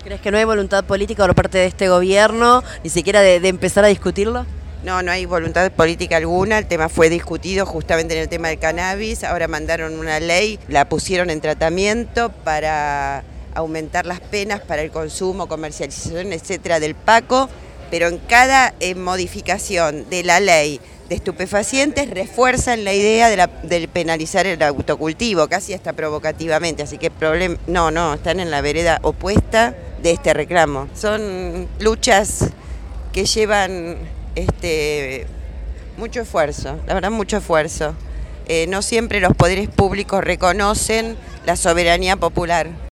¿Crees que no hay voluntad política por parte de este gobierno, ni siquiera de empezar a discutirlo? No, no hay voluntad política alguna, el tema fue discutido justamente en el tema del cannabis, ahora mandaron una ley, la pusieron en tratamiento para aumentar las penas para el consumo, comercialización, etcétera, del Paco, pero en cada modificación de la ley de estupefacientes refuerzan la idea de penalizar el autocultivo, casi hasta provocativamente, así que no, están en la vereda opuesta de este reclamo. Son luchas que llevan mucho esfuerzo, la verdad mucho esfuerzo. No siempre los poderes públicos reconocen la soberanía popular.